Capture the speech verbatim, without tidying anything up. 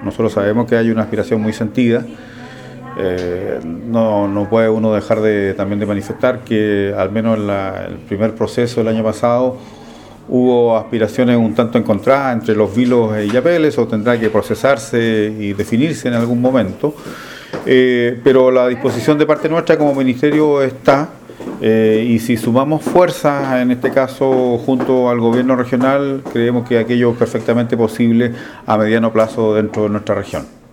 Nosotros sabemos que hay una aspiración muy sentida. Eh, no, no puede uno dejar de, también de manifestar que al menos en la, el primer proceso del año pasado hubo aspiraciones un tanto encontradas entre los vilos y yapeles, o tendrá que procesarse y definirse en algún momento, eh, pero la disposición de parte nuestra como ministerio está, eh, y si sumamos fuerzas, en este caso junto al gobierno regional, creemos que aquello es perfectamente posible a mediano plazo dentro de nuestra región.